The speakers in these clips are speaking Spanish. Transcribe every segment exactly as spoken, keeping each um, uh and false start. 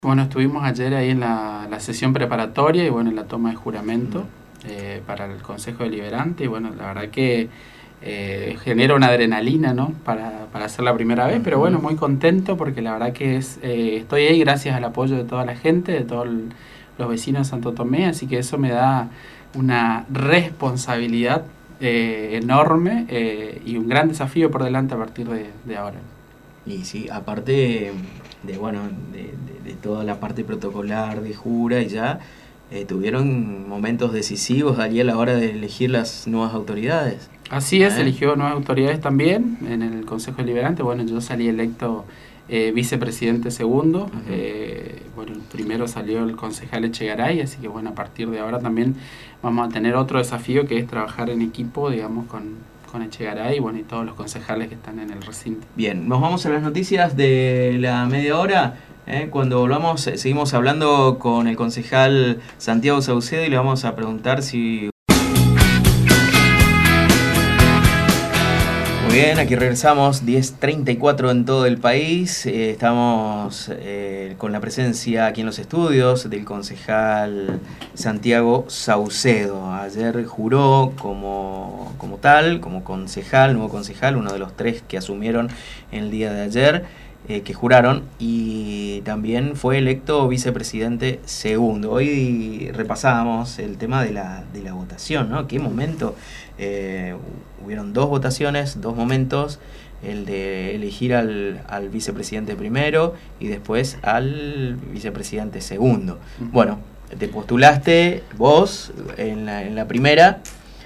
Bueno, estuvimos ayer ahí en la, la sesión preparatoria y bueno, en la toma de juramento eh, para el Consejo Deliberante y bueno, la verdad que eh, genera una adrenalina, ¿no? Para, para hacer la primera vez, pero bueno, muy contento porque la verdad que es eh, estoy ahí gracias al apoyo de toda la gente, de todos los vecinos de Santo Tomé, así que eso me da una responsabilidad eh, enorme eh, y un gran desafío por delante a partir de, de ahora. Y sí, aparte de bueno de, de, de toda la parte protocolar de jura y ya eh, tuvieron momentos decisivos allí a la hora de elegir las nuevas autoridades. Así es, ¿Eh? eligió nuevas autoridades también en el Consejo Deliberante. Bueno, yo salí electo eh, vicepresidente segundo. Uh-huh. eh, bueno, el primero salió el concejal Echegaray, así que bueno, a partir de ahora también vamos a tener otro desafío que es trabajar en equipo, digamos, con, con Echegaray bueno, y todos los concejales que están en el recinto. Bien, nos vamos a las noticias de la media hora. ¿eh? Cuando volvamos, seguimos hablando con el concejal Santiago Saucedo y le vamos a preguntar si... Muy bien, aquí regresamos, diez treinta y cuatro en todo el país. Eh, estamos eh, con la presencia aquí en los estudios del concejal Santiago Saucedo. Ayer juró como, como tal, como concejal, nuevo concejal, uno de los tres que asumieron en el día de ayer, eh, que juraron, y también fue electo vicepresidente segundo. Hoy repasábamos el tema de la, de la votación, ¿no? ¿Qué momento? Eh, hubieron dos votaciones, dos momentos, el de elegir al, al vicepresidente primero y después al vicepresidente segundo. Uh-huh. Bueno, te postulaste vos en la, en la primera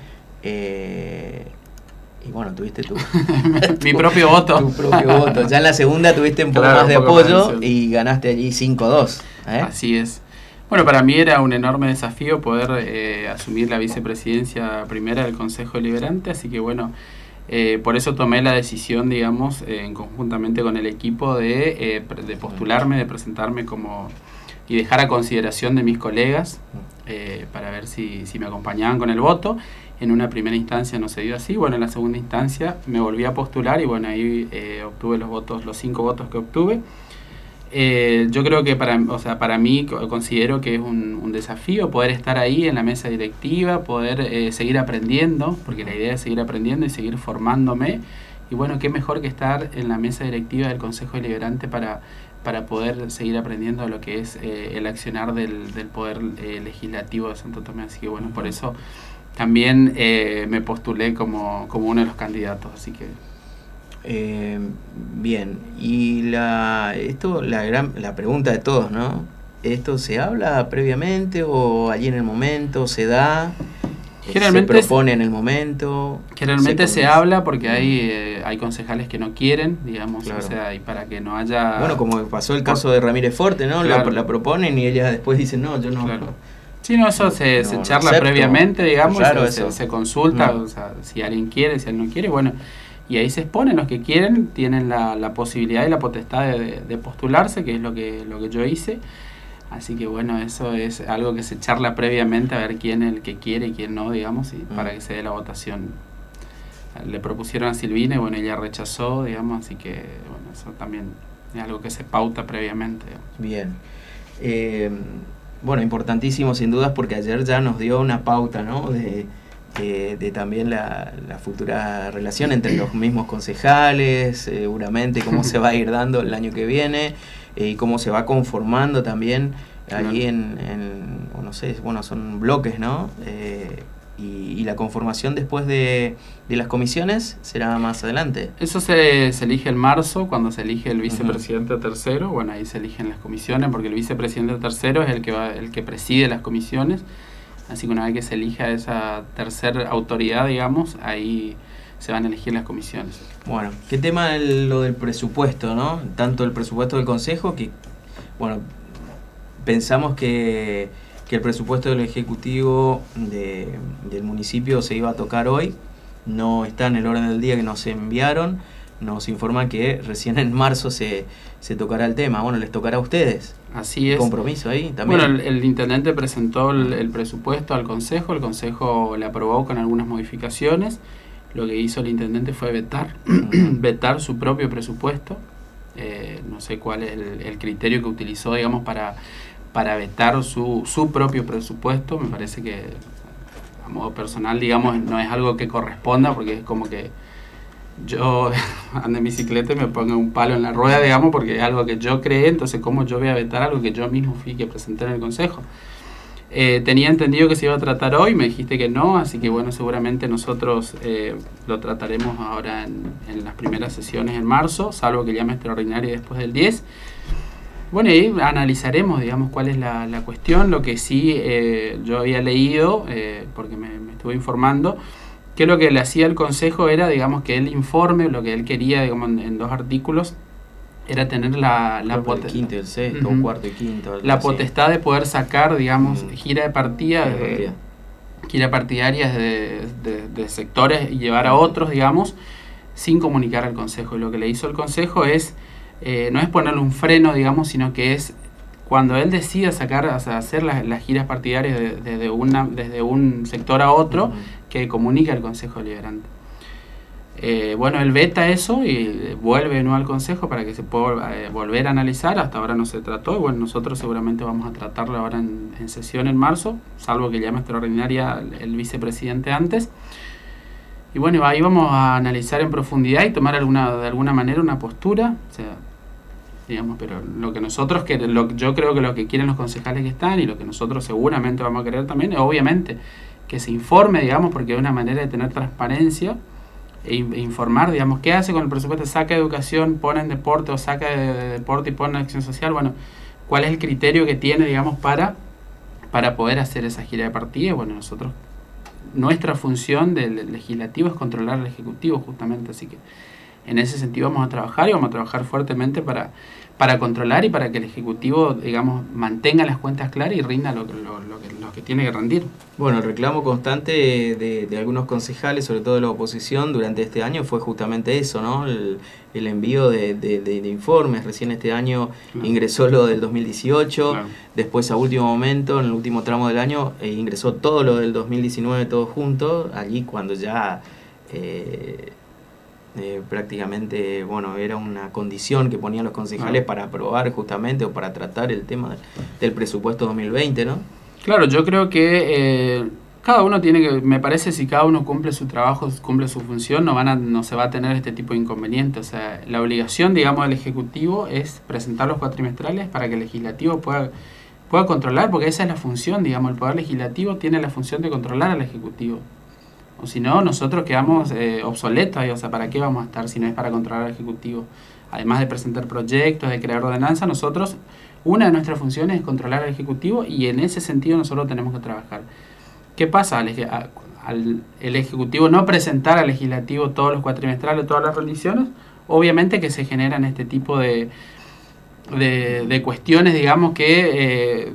eh, y bueno, tuviste tu, mi tu propio voto. Tu propio voto. Ya en la segunda tuviste un poco claro, más de poco apoyo más, sí. Y ganaste allí cinco dos. ¿eh? Así es. Bueno, para mí era un enorme desafío poder eh, asumir la vicepresidencia primera del Consejo Deliberante, así que bueno, eh, por eso tomé la decisión, digamos, eh, conjuntamente con el equipo de, eh, de postularme, de presentarme como y dejar a consideración de mis colegas eh, para ver si, si me acompañaban con el voto. En una primera instancia no se dio así, bueno, en la segunda instancia me volví a postular y bueno, ahí eh, obtuve los votos, los cinco votos que obtuve. Eh, yo creo que para, o sea, para mí considero que es un, un desafío poder estar ahí en la mesa directiva, poder eh, seguir aprendiendo, porque la idea es seguir aprendiendo y seguir formándome. Y bueno, qué mejor que estar en la mesa directiva del Consejo Deliberante para, para poder seguir aprendiendo lo que es eh, el accionar del, del Poder eh, Legislativo de Santo Tomé. Así que bueno, por eso también eh, me postulé como, como uno de los candidatos. Así que... Eh, bien, y la esto la gran la pregunta de todos, ¿no? ¿Esto se habla previamente o allí en el momento se da? Generalmente ¿Se propone en el momento? Generalmente se, se habla porque hay eh, hay concejales que no quieren, digamos, claro. O sea, y para que no haya... Bueno, como pasó el caso de Ramírez Forte, ¿no? Claro. La, la proponen y ella después dice, no, yo no... Claro. Sí, no, eso no, se, no, se charla acepto. previamente, digamos, Claro, se, se consulta, mm. o sea, si alguien quiere, si alguien no quiere, bueno... Y ahí se exponen los que quieren, tienen la, la posibilidad y la potestad de, de postularse, que es lo que, lo que yo hice. Así que bueno, eso es algo que se charla previamente a ver quién es el que quiere y quién no, digamos, y mm. para que se dé la votación. Le propusieron a Silvina y bueno, ella rechazó, digamos, así que bueno, eso también es algo que se pauta previamente. Digamos. Bien. Eh, bueno, importantísimo sin dudas porque ayer ya nos dio una pauta, ¿no? De... De, de también la, la futura relación entre los mismos concejales, seguramente cómo se va a ir dando el año que viene eh, y cómo se va conformando también allí en, en no sé, bueno, son bloques, ¿no? Eh, y, y la conformación después de, de las comisiones será más adelante. Eso se, se elige en marzo, cuando se elige el vicepresidente uh-huh. tercero, bueno, ahí se eligen las comisiones, porque el vicepresidente tercero es el que va, el que preside las comisiones. Así que una vez que se elija esa tercera autoridad, digamos, ahí se van a elegir las comisiones. Bueno, ¿qué tema el, lo del presupuesto, no? Tanto el presupuesto del Consejo, que, bueno, pensamos que, que el presupuesto del Ejecutivo de, del municipio se iba a tocar hoy, no está en el orden del día que nos enviaron, nos informan que recién en marzo se, se tocará el tema. Bueno, les tocará a ustedes. Así es. Compromiso ahí también. Bueno, el, el intendente presentó el, el presupuesto al Consejo, el Consejo le aprobó con algunas modificaciones. Lo que hizo el intendente fue vetar, uh-huh. vetar su propio presupuesto. eh, no sé cuál es el, el criterio que utilizó, digamos, para, para vetar su, su propio presupuesto. Me parece que a modo personal, digamos, no es algo que corresponda, porque es como que yo ando en bicicleta y me pongo un palo en la rueda, digamos, porque es algo que yo creé, entonces ¿cómo yo voy a vetar algo que yo mismo fui que presenté en el Consejo? Eh, tenía entendido que se iba a tratar hoy, me dijiste que no, así que bueno, seguramente nosotros eh, lo trataremos ahora en, en las primeras sesiones en marzo, salvo que llame extraordinaria después del diez. Bueno, y ahí analizaremos, digamos, cuál es la, la cuestión. Lo que sí eh, yo había leído, eh, porque me, me estuve informando, que lo que le hacía el Consejo era, digamos, que el informe, lo que él quería, digamos, en, en dos artículos, era tener la, la, pot- quinto y el sexto, uh-huh. o cuarto y quinto. La potestad de poder sacar, digamos, uh-huh. gira de partida, de, gira partidarias de, de, de sectores y llevar a otros, digamos, sin comunicar al Consejo. Y lo que le hizo el Consejo es, eh, no es ponerle un freno, digamos, sino que es cuando él decida sacar, o sea, hacer las, las giras partidarias de, de, de una, desde un sector a otro, uh-huh. que comunique al Consejo Deliberante. Eh, bueno, él veta eso y vuelve no al Consejo para que se pueda eh, volver a analizar. Hasta ahora no se trató y bueno, nosotros seguramente vamos a tratarlo ahora en, en sesión en marzo, salvo que llame extraordinaria el, el vicepresidente antes. Y bueno, ahí vamos a analizar en profundidad y tomar alguna, de alguna manera una postura, o sea, digamos, pero lo que nosotros, que lo, yo creo que lo que quieren los concejales que están y lo que nosotros seguramente vamos a querer también es obviamente que se informe, digamos, porque es una manera de tener transparencia e informar, digamos, qué hace con el presupuesto, saca educación, pone en deporte o saca de, de deporte y pone en acción social, bueno, cuál es el criterio que tiene, digamos, para, para poder hacer esa gira de partida. Y bueno, nosotros, nuestra función del legislativo es controlar al ejecutivo justamente, así que en ese sentido vamos a trabajar y vamos a trabajar fuertemente para, para controlar y para que el Ejecutivo, digamos, mantenga las cuentas claras y rinda lo, lo, lo, que, lo que tiene que rendir. Bueno, el reclamo constante de, de algunos concejales, sobre todo de la oposición, durante este año fue justamente eso, ¿no? El, el envío de, de, de, de informes. Recién este año claro. ingresó lo del dos mil dieciocho, claro. después a último momento, en el último tramo del año, eh, ingresó todo lo del dos mil diecinueve todo junto, allí cuando ya... Eh, Eh, prácticamente, bueno, era una condición que ponían los concejales claro. para aprobar justamente o para tratar el tema del, del presupuesto dos mil veinte, ¿no? Claro, yo creo que eh, cada uno tiene que, me parece, si cada uno cumple su trabajo, cumple su función, no van a, no se va a tener este tipo de inconvenientes. O sea, la obligación, digamos, del Ejecutivo es presentar los cuatrimestrales para que el Legislativo pueda, pueda controlar, porque esa es la función, digamos, el Poder Legislativo tiene la función de controlar al Ejecutivo. O si no, nosotros quedamos eh, obsoletos, o sea, ¿para qué vamos a estar si no es para controlar al Ejecutivo? Además de presentar proyectos, de crear ordenanzas, nosotros, una de nuestras funciones es controlar al Ejecutivo y en ese sentido nosotros tenemos que trabajar. ¿Qué pasa? Al, al el Ejecutivo no presentar al Legislativo todos los cuatrimestrales, todas las rendiciones, obviamente que se generan este tipo de, de, de cuestiones, digamos, que... Eh,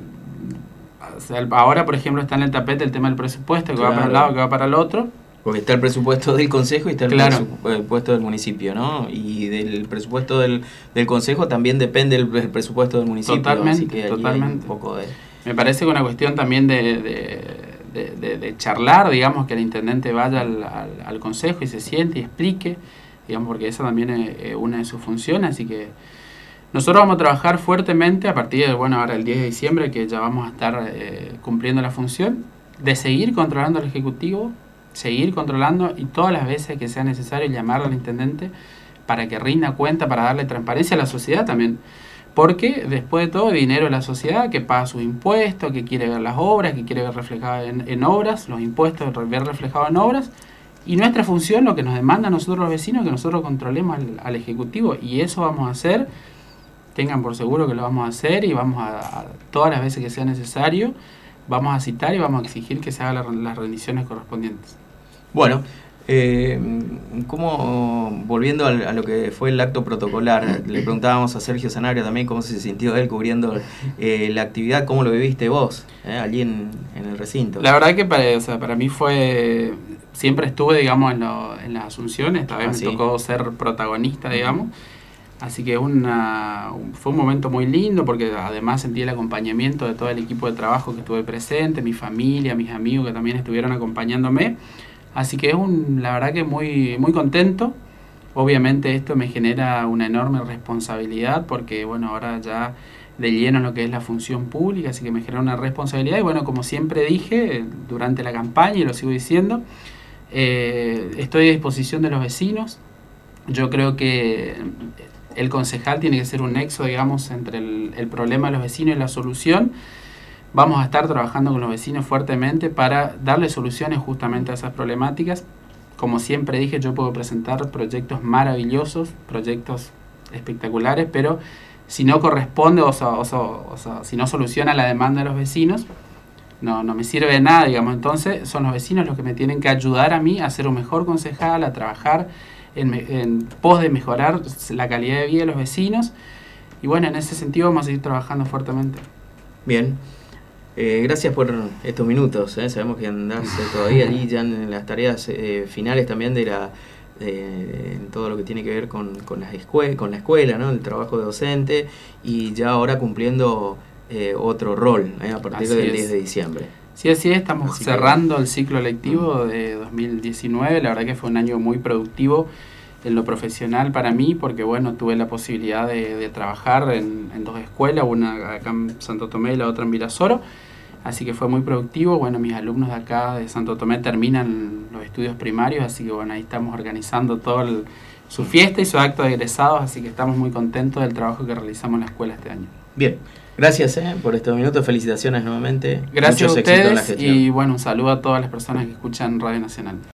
ahora, por ejemplo, está en el tapete el tema del presupuesto, que claro. va para un lado, que va para el otro. Porque está el presupuesto del Consejo y está el claro. presupuesto del municipio, ¿no? Y del presupuesto del, del Consejo también depende el, el presupuesto del municipio. Totalmente, así que totalmente. Un poco de... Me parece que una cuestión también de, de, de, de, de charlar, digamos, que el intendente vaya al, al, al Consejo y se siente y explique, digamos, porque esa también es una de sus funciones, así que nosotros vamos a trabajar fuertemente a partir de, bueno, ahora el diez de diciembre, que ya vamos a estar eh, cumpliendo la función, de seguir controlando al Ejecutivo, seguir controlando y todas las veces que sea necesario llamar al intendente para que rinda cuenta, para darle transparencia a la sociedad también. Porque después de todo, el dinero de la sociedad que paga sus impuestos, que quiere ver las obras, que quiere ver reflejado en, en obras, los impuestos ver reflejados en obras. Y nuestra función, lo que nos demanda a nosotros los vecinos, que nosotros controlemos al, al Ejecutivo. Y eso vamos a hacer. Tengan por seguro que lo vamos a hacer y vamos a, a todas las veces que sea necesario, vamos a citar y vamos a exigir que se hagan la, las rendiciones correspondientes. Bueno, eh, ¿cómo, volviendo a, a lo que fue el acto protocolar, le preguntábamos a Sergio Sanabria también cómo se sintió él cubriendo eh, la actividad, cómo lo viviste vos, eh, allí en, en el recinto? La verdad que para, o sea, para mí fue, siempre estuve, digamos, en, lo, en las asunciones, esta vez ah, me ¿sí? tocó ser protagonista, digamos. Así que una, fue un momento muy lindo porque además sentí el acompañamiento de todo el equipo de trabajo que estuve presente, mi familia, mis amigos que también estuvieron acompañándome. Así que es un, la verdad que muy, muy contento. Obviamente esto me genera una enorme responsabilidad porque, bueno, ahora ya de lleno en lo que es la función pública, así que me genera una responsabilidad y, bueno, como siempre dije durante la campaña y lo sigo diciendo, eh, estoy a disposición de los vecinos. Yo creo que el concejal tiene que ser un nexo, digamos, entre el, el problema de los vecinos y la solución. Vamos a estar trabajando con los vecinos fuertemente para darle soluciones justamente a esas problemáticas. Como siempre dije, yo puedo presentar proyectos maravillosos, proyectos espectaculares, pero si no corresponde o, sea, o, sea, o sea, si no soluciona la demanda de los vecinos, no, no me sirve de nada, digamos. Entonces son los vecinos los que me tienen que ayudar a mí a ser un mejor concejal, a trabajar en, en pos de mejorar la calidad de vida de los vecinos. Y bueno, en ese sentido vamos a seguir trabajando fuertemente. Bien. Eh, gracias por estos minutos, ¿eh? Sabemos que andás eh, todavía allí ya en las tareas eh, finales también de la eh, en todo lo que tiene que ver con, con, las escue con la escuela, ¿no? El trabajo de docente y ya ahora cumpliendo eh, otro rol ¿eh? A partir así del es. diez de diciembre. Sí, así es, estamos así cerrando que... el ciclo lectivo de dos mil diecinueve, la verdad que fue un año muy productivo en lo profesional para mí, porque bueno, tuve la posibilidad de, de trabajar en, en dos escuelas, una acá en Santo Tomé y la otra en Virasoro, así que fue muy productivo. Bueno, mis alumnos de acá de Santo Tomé terminan los estudios primarios, así que bueno, ahí estamos organizando todo el, su fiesta y su acto de egresados, así que estamos muy contentos del trabajo que realizamos en la escuela este año. Bien, gracias eh, por estos minutos, felicitaciones nuevamente. Gracias a ustedes y bueno, un saludo a todas las personas que escuchan Radio Nacional.